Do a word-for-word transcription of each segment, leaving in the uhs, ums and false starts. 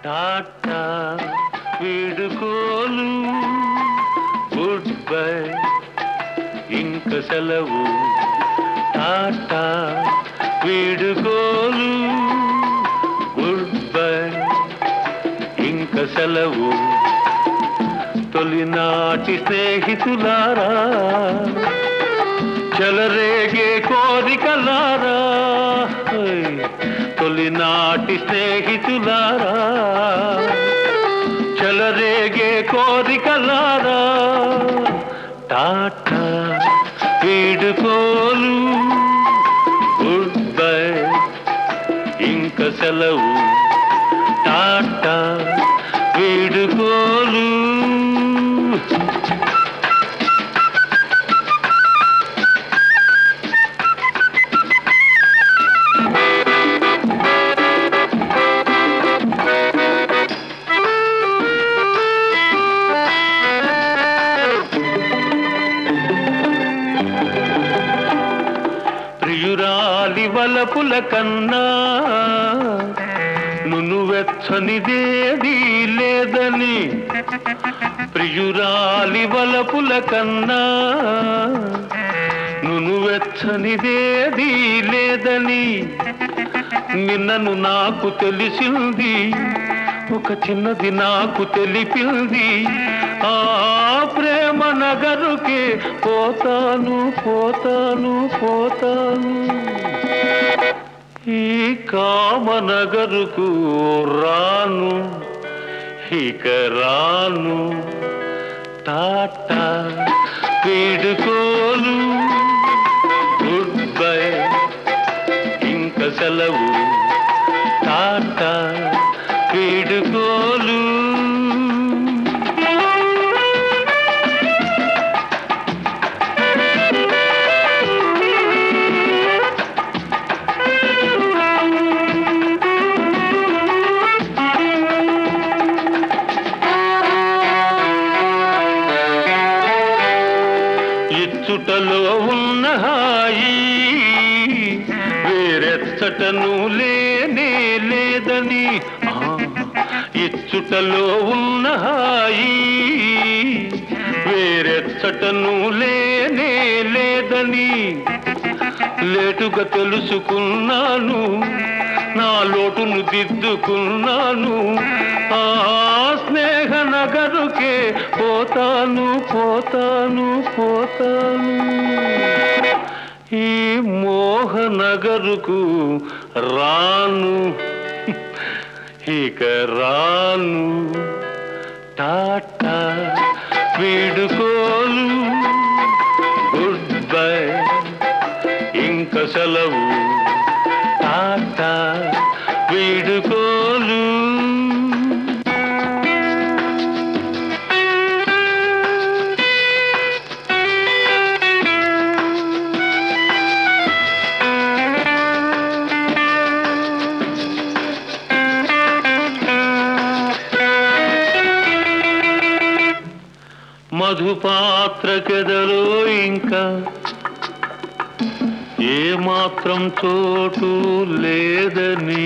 టాటా వీడుకోలు goodbye ఇంక సెలవు. టాటా వీడుకోలు గుడ్ బై ఇంక సెలవు. తొలినాటి స్నేహితులారా, చెలరేగే కోరికలారా, తొలినాటి స్నేహితులారా, చెలరేగే కోరికలారా, టాటా వీడుకోలు గుడ్ బై ఇంక సెలవు. టాటా వీడుకోలు. ప్రియురాలి వలపుల కన్నా నును వెచ్చనిదేదీ లేదని, ప్రియురాలి వలపుల కన్నా నును వెచ్చనిదేదీ లేదని నిన్నను నాకు తెలిసింది, ఒక చిన్నది నాకు తెలిపింది. ఆ ప్రేమ నగరుకే పోతాను పోతాను పోతాను, ఈ కామనగరుకు రాను ఇక రాను. టాటా వీడుకోలు గుడ్ బై ఇంక సెలవు. టాటా వీడుకోలు. ఇచ్చుటలో ఉన్న హాయి వేరెచ్చటను లేనే లేదని, ఇచ్చుటలో ఉన్న హాయి వేరెచ్చటను లేనే లేదని లేటుగా తెలుసుకున్నాను, నా లోటును దిద్దుకున్నాను. ఆ స్నేహ నగరుకే పోతాను పోతాను పోతాను, ఈ మోహ నగరుకు రాను ఇక రాను. టాటా వీడుకోలు గుడ్ బై ఇంక సెలవు. టాటా వీడుకోలు. మధుపాత్రకెదలో ఇంకా ఏమాత్రం చోటు లేదని,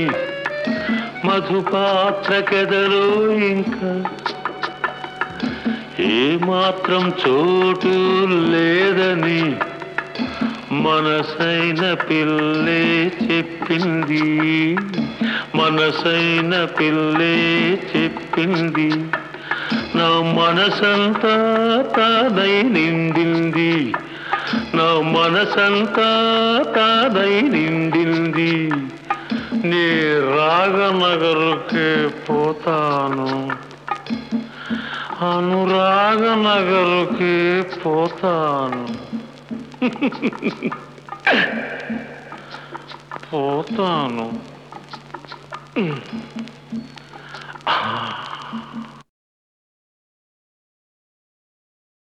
మధుపాత్రకెదలో ఇంకా ఏమాత్రం చోటు లేదని మనసైన పిల్లే చెప్పింది, మనసైన పిల్లే చెప్పింది. నా మనసంతా తానై నిండింది, నా మనసంతా తానై నిండింది. నీ రాగనగరుకే పోతాను, అనురాగనగరుకే పోతాను పోతాను.